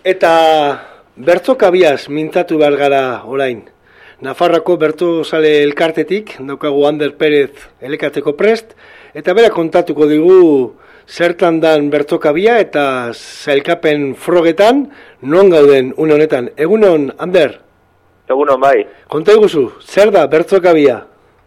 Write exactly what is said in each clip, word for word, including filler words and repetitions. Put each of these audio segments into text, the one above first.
Eta bertsokabiaz mintzatu behar gara orain. Nafarroako bertsozale elkartetik, daukagu Ander Perez elekatzeko prest, eta bera kontatuko digu zertan dan bertsokabia eta sailkapen frogetan non gauden une honetan. Egunon, Ander? Egunon, bai. Konta iguzu, zer da bertsokabia?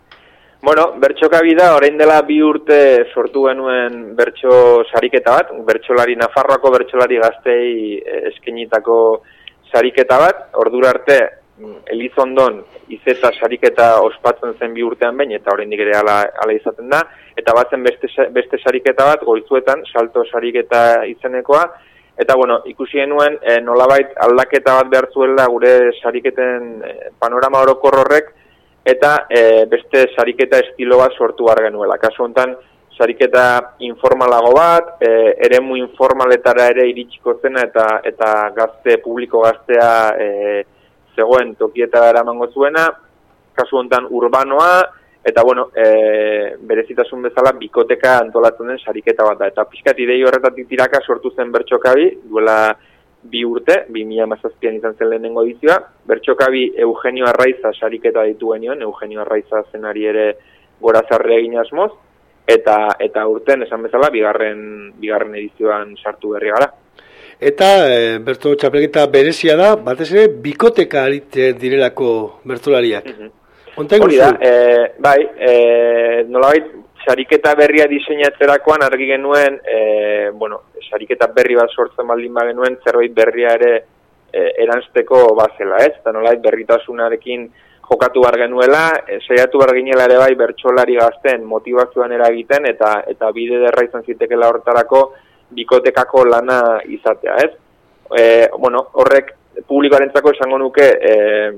Bueno, bertsokabi da, orain dela bi urte sortu genuen bertso sariketa bat, bertsolari Nafarroako bertsolari gaztei eskenitako sariketa bat, ordura arte Elizondon izeta sariketa ospatzen zen bi urtean behin, eta oraindik ere ala, ala izaten da, eta batzen beste, beste sariketa bat, Goizuetan, salto sariketa izenekoa, eta bueno, ikusi genuen e, nolabait aldaketa bat behar zuela gure sariketen e, panorama orokor horrek, eta e, beste sariketa estilo bat sortu behar genuela. Kasu honetan, sariketa informalago bat, e, eremu informaletara ere iritsiko zena, eta, eta gazte, publiko gaztea e, zegoen tokietara eramango zuena, kasu honetan urbanoa, eta bueno, e, berezitasun bezala bikoteka antolatzen den sariketa bat da. Eta pixkat idei horretatik tiraka sortu zen bertsokabi, duela bi urte, bi mila hamazazpian izan zen lehenengo edizioa, bertsokabi Eugenio Arraiza sariketa ditu genioen, Eugenio Arraiza zenari ere gorazarre egin asmoz, eta eta urten esan bezala bigarren bigarren edizioan sartu berri gara. Eta e, bertso txapelketa berezia da, batez ere bikoteka aritzen direlako bertsolariak. Mm-hmm. Hori da, e, bai, e, nolabait sariketa berria diseinatzerakoan argi genuen, e, bueno, sariketa berri bat sortzen baldin ba genuen, zerbait berria ere e, eranzteko bazela, ez? Eta nolabait berritasunarekin jokatu behar genuela, e, saiatu behar ginela ere bai bertsolari gazten motivazioan eragiten, eta eta bide derra izan zitekela hortarako bikotekako lana izatea, ez? E, bueno, horrek publikoarentzako esango nuke e,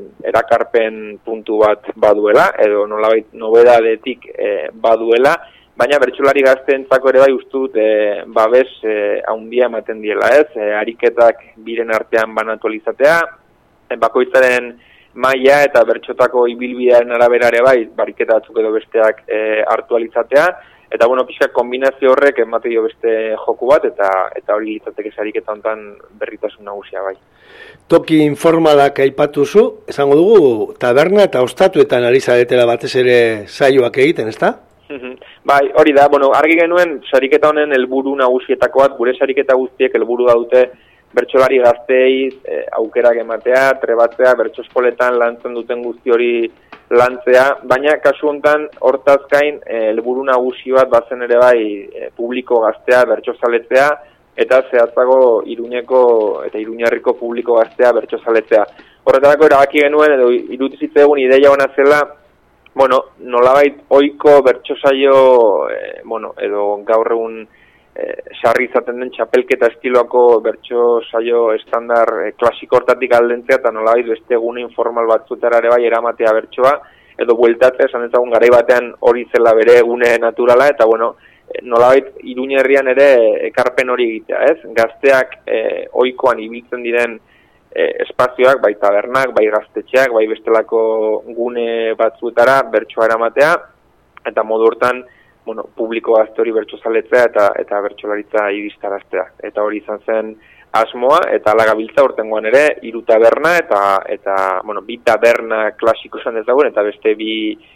erakarpen puntu bat baduela, edo nolabait nobedadetik e, baduela, baina bertsolari gazteentzako ere bai ustut e, babes e, haundia ematen diela, ez? E, ariketak biren artean banatu izatea, e, bakoitzaren maila eta bertsotako ibilbidearen arabera ere bai, bariketa batzuk edo besteak e, hartu izatea, eta bueno, pixka kombinazio horrek emate dio beste joku bat, eta eta hori litzateke sariketa hontan berritasun nagusia bai. Toki informalak aipatu zu, esango dugu taberna eta ostatuetan ari zaretela batez ere saioak egiten, ezta? Bai, hori da, bueno, argi genuen sariketa honen helburu nagusietako bat, gure sariketa guztiek helburua dute bertsolari gazteei e, aukerak ematea, trebatzea, bertso eskoletan lantzen duten guzti hori lantzea, baina kasu honetan hortaz gain helburu e, nagusi bat bazen ere bai e, publiko gaztea bertsozaletzea, eta zehatzago Iruñeko eta Iruñarriko publiko gaztea bertsozaletzea. Horretarako erabaki genuen edo irutizitze egun ideia ona zela, bueno, nolabait ohiko bertsosaio e, bueno, edo gaur egun e, sarri izaten den txapelketa estiloako bertsosaio estandar e, klasiko hortatik aldentzea, eta nolabait beste egune informal batzutara ere bai eramatea bertsoa, edo bueltatzea, esan ezagun garai batean hori zela bere egune naturala, eta bueno, nolabait Iruñerrian ere ekarpen hori egitea, ez? Gazteak e, ohikoan ibiltzen diren e, espazioak, bai tabernak, bai gaztetxeak, bai bestelako gune batzuetara bertsoa eramatea, eta modu hortan, bueno, publiko gazte hori bertsozaletzea eta eta bertsolaritza ibistaraztea. Eta hori izan zen asmoa, eta ala gabiltza urtengoan ere hiru taberna eta eta bueno, bi taberna klasiko esan dezagun, eta beste bi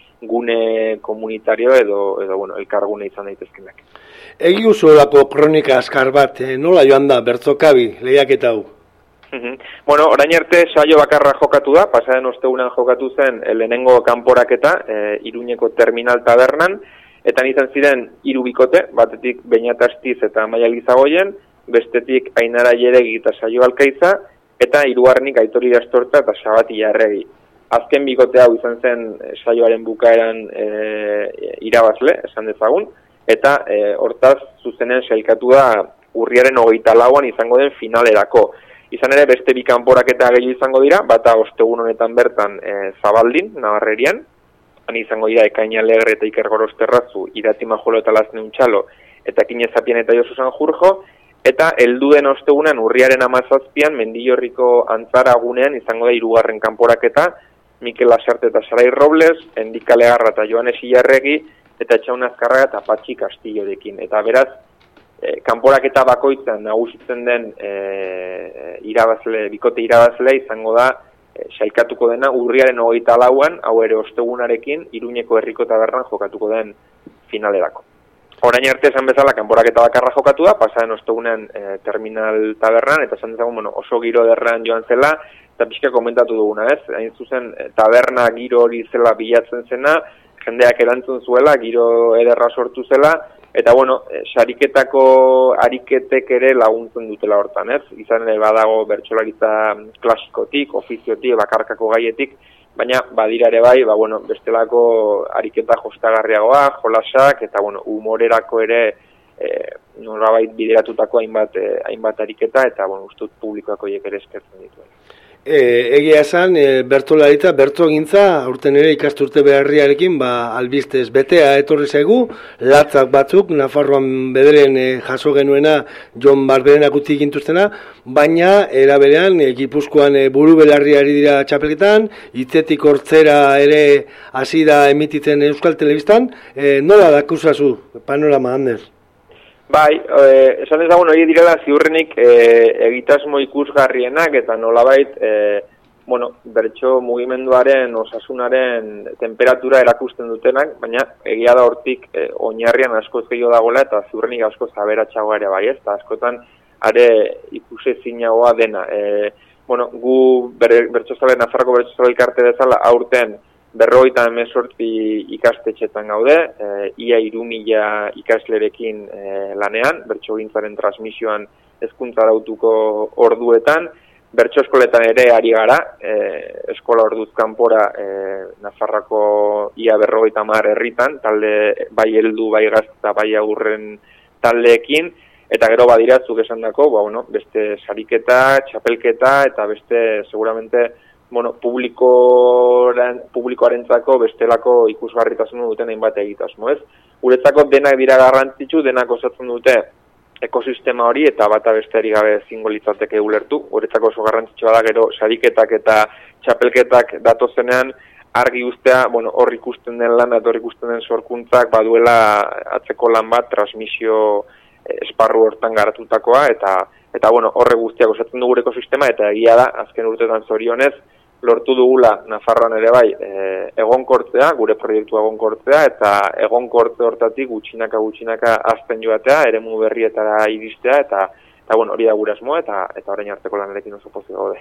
gune komunitario edo edo bueno, elkargune izan daitezkenak. Egi usulako kronika askar bat, eh, nola joan da bertsokabi lehiaketa hau? Uh-huh. Bueno, orain arte saio bakarra jokatu da, pasaren ostegunean jokatu zen lehenengo kanporaketa, e, Iruñeko terminal tabernan, eta izan ziren hiru bikote, batetik Beñat Astiz eta Maia Lizagoien, bestetik Ainara Jeregi eta Saio Alkaiza, eta hirugarrenik Aitor Irastorta eta Xabati Jarregi. Azken bikote hau izan zen saioaren bukaeran e, irabazle, esan dezagun, eta e, hortaz zuzenen sailkatu da urriaren hogeita lauan izango den finalerako. Izan ere beste bi kanporaketa gehiago izango dira, bata ostegun honetan bertan e, Zabaldin, Navarrerian, han izango dira Ekain Alegre eta Iker Gorosterrazu, Irati Majolo eta Lasne Untxalo, eta Kine Zapien eta Josu Sanjurjo, eta helduen ostegunean urriaren hamazazpian Mendillorriko Antzaragunean izango da hirugarren kanporaketa, Mikel Lasarte eta Sarai Robles, Endika Legarra eta Joanes Ilarregi, eta Etxaun Azkarraga eta Patxi Castillorekin. Eta beraz, e, kanporaketa bakoitzan nagusitzen den e, irabazle, bikote irabazlea izango da e, sailkatuko dena urriaren hogeita lauan, hau ere ostegunarekin, Iruñeko Herriko Tabernan jokatuko den finalerako. Orain arte esan bezala, kanporaketa bakarra jokatu da, pasaren ostegunean e, Terminal Tabernan, eta esan dezagun, bueno, oso giro derrean joan zela, eta pixka komentatu duguna, ez? Hain zuzen, taberna giro hori zela bilatzen zena, jendeak erantzun zuela, giro ederra sortu zela, eta bueno, sariketako ariketek ere laguntzen dutela hortan, ez? Izan ere badago bertsolaritza klasikotik, ofiziotik, bakarkako gaietik, baina badira ere bai, ba, bueno, bestelako ariketa jostagarriagoa, jolasak, eta bueno, humorerako ere e, nolabait bideratutako hainbat, e, hainbat ariketa, eta bueno, ustut publikoako hiek ere eskertzen dituen. E, egia esan, e, bertolaritza, bertogintza, aurten ere ikasturte beharriarekin, ba, albistez betea etorri zaigu, latzak batzuk, Nafarroan bederen e, jaso genuena Jon Barberenak utzi gintuztena, baina eraberean e, Gipuzkoan e, buru belarri ari dira txapelketan, hitzetik hortzera ere hasi da emititzen Euskal Telebistan, e, nola dakuzazu, panorama, Ander? Bai, eh, esan ezagun hori direla ziurrenik eh, egitasmo ikusgarrienak eta nolabait eh, bueno, bertso mugimenduaren, osasunaren temperatura erakusten dutenak, baina egia da hortik eh, oinarrian askoz gehiago dagoela eta ziurrenik askoz aberatsagoa ere bai, ez? Eta askotan are ikusezinagoa dena. Eh, bueno, gu bertsozale Nafarroko bertsozale elkarte bezala aurten berrogeita hemezortzi ikastetxetan gaude, e, ia hiru mila ikaslerekin e, lanean, bertsogintzaren transmisioan hezkuntza arautuko orduetan, bertso eskoletan ere ari gara, e, eskola orduz kanpora e, Nafarrako ia berrogeita hamar herritan, talde bai heldu, bai gazta, bai agurren taldeekin, eta gero badiratzuk esan dako, ba, bueno, beste sariketa, txapelketa, eta beste seguramente bueno, publikoaren, publikoarentzako bestelako ikusgarritasun duten hainbat egitasmo, ez? Guretzako denak dira garrantzitsu, denak osatzen dute ekosistema hori eta bata besteari gabe ezingo litzateke ulertu. Guretzako oso garrantzitsua da gero sariketak eta txapelketak datozenean argi ustea, bueno, hor ikusten den lan eta hor ikusten den sorkuntzak baduela atzeko lan bat transmisio esparru hortan garatutakoa eta eta bueno, horre guztiak osatzen du gure ekosistema eta egia da azken urteetan zorionez lortu dugula Nafarroan ere bai e, egonkortzea, gure proiektua egonkortzea eta egonkortze hortatik gutxinaka gutxinaka azten joatea, eremu berrietara iristea eta eta bueno, hori da gure asmoa eta eta orain arteko lanarekin oso pozik gaude.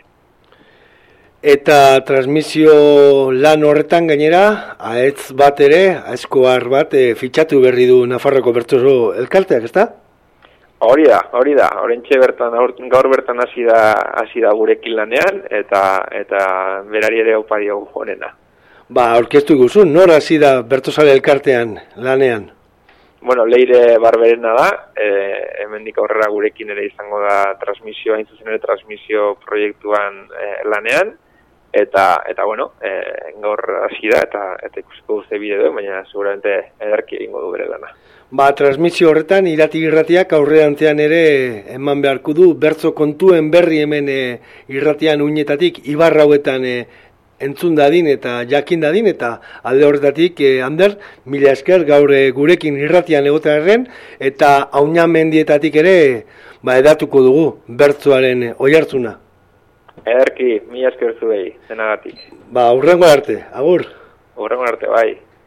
Eta transmisio lan horretan gainera, ahetz bat ere, aizkoar bat e, fitxatu berri du Nafarroko bertso elkarteak, ezta? Hori da, hori da. Oraintxe bertan gaur bertan hasi da hasi da gurekin lanean eta eta berari ere aupa diogu honena. Ba, aurkeztu iguzu, nor hasi da bertsozale elkartean lanean? Bueno, Leire Barberena da, e, hemendik aurrera gurekin ere izango da transmisio, hain zuzen ere transmisio proiektuan e, lanean eta eta bueno, e, gaur hasi da eta eta ikusiko duze bideo, baina seguramente ederki egingo du bere lana. Ba, transmisio horretan irati irratiak aurrerantzean ere eman beharko du bertso kontuen berri hemen e, irratian uinetatik ibarra hauetan e, entzun dadin eta jakin dadin eta alde horretatik e, Ander, mila esker gaur e, gurekin irratian egotearen eta Auñan mendietatik ere ba, edatuko dugu bertsoaren e, oihartzuna. Ederki, mila esker zuei, zenagatik. Ba, hurrengo arte, agur. Hurrengo arte, bai.